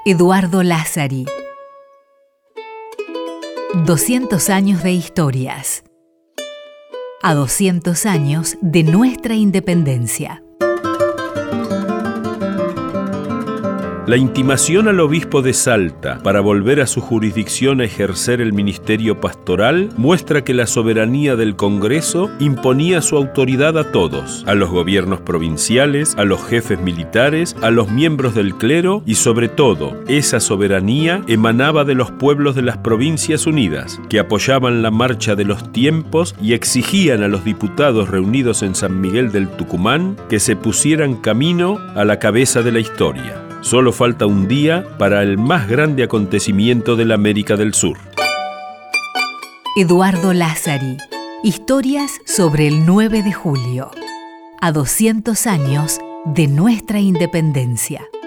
Eduardo Lázari. 200 años de historias. A 200 años de nuestra independencia. La intimación al obispo de Salta para volver a su jurisdicción a ejercer el ministerio pastoral muestra que la soberanía del Congreso imponía su autoridad a todos, a los gobiernos provinciales, a los jefes militares, a los miembros del clero y sobre todo, esa soberanía emanaba de los pueblos de las Provincias Unidas, que apoyaban la marcha de los tiempos y exigían a los diputados reunidos en San Miguel del Tucumán que se pusieran camino a la cabeza de la historia. Solo falta un día para el más grande acontecimiento de la América del Sur. Eduardo Lázari. Historias sobre el 9 de julio. A 200 años de nuestra independencia.